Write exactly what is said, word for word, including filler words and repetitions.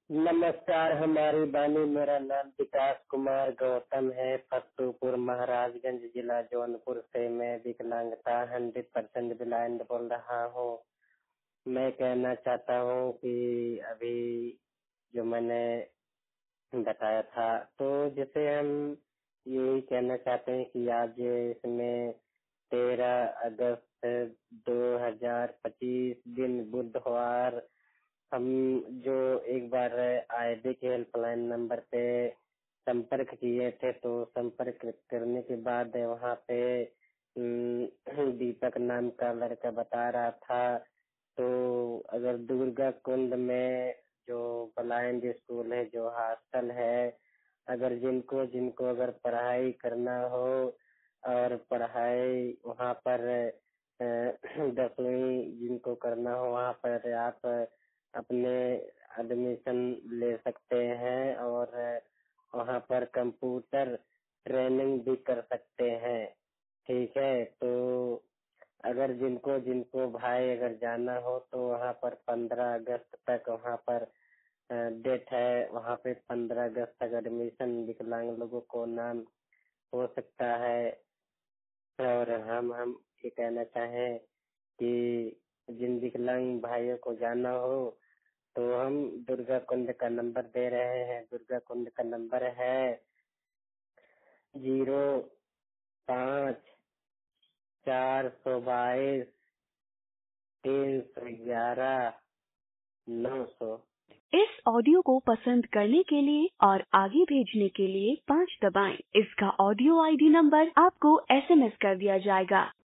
नमस्कार, हमारी बानी। मेरा नाम विकास कुमार गौतम है। फतेहपुर महाराजगंज जिला जौनपुर से मैं विकलांगता हंड्रेड परसेंट ब्लाइंड बोल रहा हूँ। मैं कहना चाहता हूँ कि अभी जो मैंने बताया था, तो जैसे हम यही कहना चाहते हैं कि आज इसमें तेरह अगस्त दो हजार पच्चीस दिन बुधवार हम जो एक बार आईडी के हेल्पलाइन नंबर पे संपर्क किए थे, तो संपर्क करने के बाद वहाँ पे अम, दीपक नाम का लड़का बता रहा था। तो अगर दुर्गा कुंड में जो ब्लाइंड स्कूल है, जो हॉस्टल है, अगर जिनको जिनको अगर पढ़ाई करना हो और पढ़ाई वहाँ पर अ, दसवीं जिनको करना हो, वहाँ पर आप अपने एडमिशन ले सकते हैं और वहाँ पर कंप्यूटर ट्रेनिंग भी कर सकते हैं। ठीक है, तो अगर जिनको जिनको भाई अगर जाना हो तो वहाँ पर पंद्रह अगस्त तक वहाँ पर डेट है। वहाँ पे पंद्रह अगस्त तक एडमिशन विकलांग लोगों को नाम हो सकता है। और हम हम ये कहना चाहें कि जिन विकलांग भाइयों को जाना हो तो हम दुर्गा कुंड का नंबर दे रहे हैं। दुर्गा कुंड का नंबर है जीरो पाँच चार सौ बाईस तीन सौ ग्यारह नौ सौ। इस ऑडियो को पसंद करने के लिए और आगे भेजने के लिए पाँच दबाएं। इसका ऑडियो आईडी नंबर आपको एसएमएस कर दिया जाएगा।